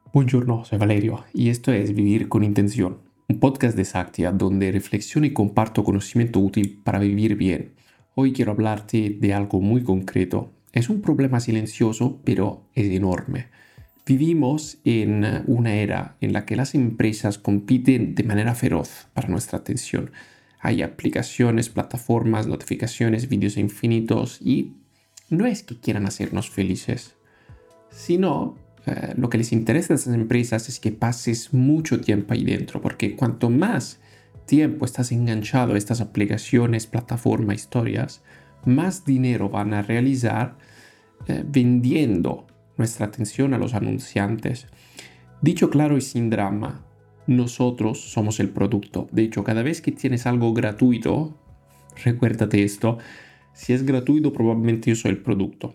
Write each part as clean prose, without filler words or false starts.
Buongiorno, soy Valerio y esto es Vivir con Intención, un podcast de Saktia donde reflexiono y comparto conocimiento útil para vivir bien. Hoy quiero hablarte de algo muy concreto. Es un problema silencioso, pero es enorme. Vivimos en una era en la que las empresas compiten de manera feroz para nuestra atención. Hay aplicaciones, plataformas, notificaciones, vídeos infinitos y no es que quieran hacernos felices, sino lo que les interesa a esas empresas es que pases mucho tiempo ahí dentro, porque cuanto más tiempo estás enganchado a estas aplicaciones, plataformas, historias, más dinero van a realizar vendiendo nuestra atención a los anunciantes. Dicho claro y sin drama, nosotros somos el producto. De hecho, cada vez que tienes algo gratuito, recuérdate esto, si es gratuito probablemente yo soy el producto.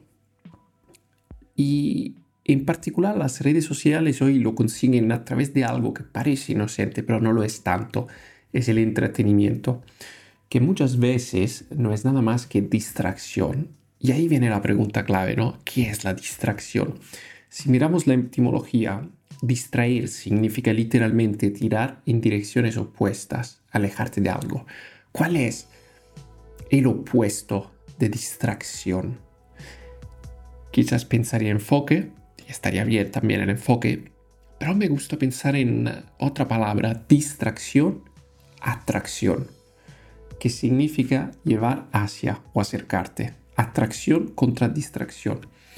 Y en particular las redes sociales hoy lo consiguen a través de algo que parece inocente, pero no lo es tanto. Es el entretenimiento, que muchas veces no es nada más que distracción. Y ahí viene la pregunta clave, ¿no? ¿Qué es la distracción? Si miramos la etimología, distraer significa literalmente tirar en direcciones opuestas, alejarte de algo. ¿Cuál es el opuesto de distracción? Quizás pensaría enfoque, y estaría bien también el enfoque, pero me gusta pensar en otra palabra, distracción, atracción, que significa llevar hacia o acercarte. Atracción contra distracción.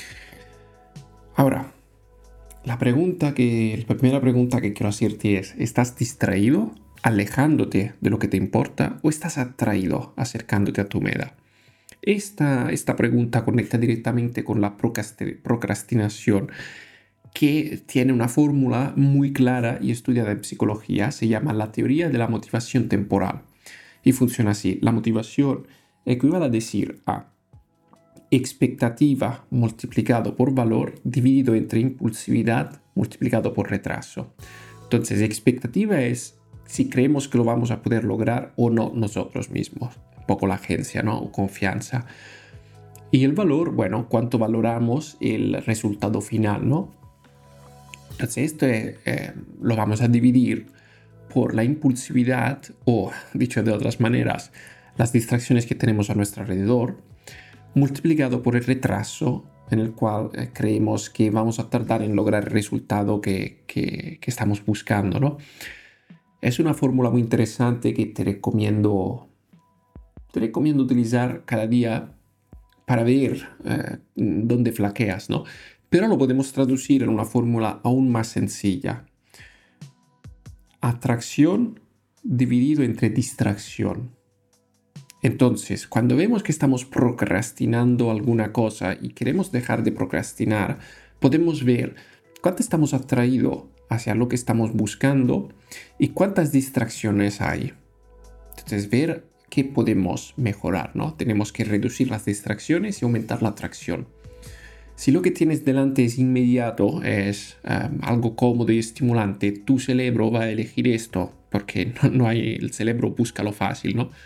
Ahora, la primera pregunta que quiero hacerte es, ¿estás distraído, alejándote de lo que te importa, o estás atraído, acercándote a tu meta? Esta pregunta conecta directamente con la procrastinación, que tiene una fórmula muy clara y estudiada en psicología. Se llama la teoría de la motivación temporal. Y funciona así. La motivación equivale a decir a expectativa multiplicado por valor dividido entre impulsividad multiplicado por retraso. Entonces, expectativa es si creemos que lo vamos a poder lograr o no nosotros mismos. Un poco la agencia, ¿no? O confianza. Y el valor, bueno, cuánto valoramos el resultado final, ¿no? Entonces, esto lo vamos a dividir por la impulsividad o, dicho de otras maneras, las distracciones que tenemos a nuestro alrededor, multiplicado por el retraso en el cual creemos que vamos a tardar en lograr el resultado que estamos buscando, ¿no? Es una fórmula muy interesante que te recomiendo utilizar cada día para ver dónde flaqueas, ¿no? Pero lo podemos traducir en una fórmula aún más sencilla. Atracción dividido entre distracción. Entonces, cuando vemos que estamos procrastinando alguna cosa y queremos dejar de procrastinar, podemos ver cuánto estamos atraídos hacia lo que estamos buscando y cuántas distracciones hay. Entonces, ver qué podemos mejorar, ¿no? Tenemos que reducir las distracciones y aumentar la atracción. Si lo que tienes delante es inmediato, es algo cómodo y estimulante, tu cerebro va a elegir esto, porque el cerebro busca lo fácil, ¿no?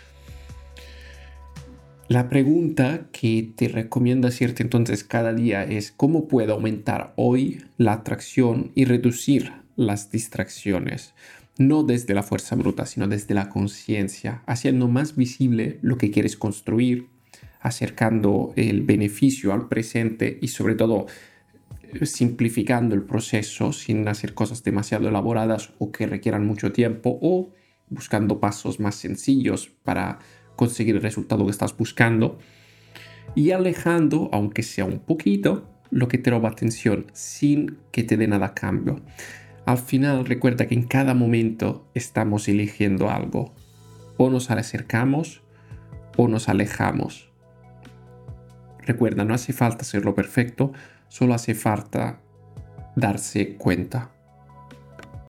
La pregunta que te recomiendo hacerte entonces cada día es ¿cómo puedo aumentar hoy la atracción y reducir las distracciones? No desde la fuerza bruta, sino desde la conciencia, haciendo más visible lo que quieres construir, acercando el beneficio al presente y sobre todo simplificando el proceso sin hacer cosas demasiado elaboradas o que requieran mucho tiempo, o buscando pasos más sencillos para conseguir el resultado que estás buscando, y alejando, aunque sea un poquito, lo que te roba atención sin que te dé nada a cambio. Al final recuerda que en cada momento estamos eligiendo algo. O nos acercamos o nos alejamos. Recuerda, no hace falta hacerlo perfecto, solo hace falta darse cuenta.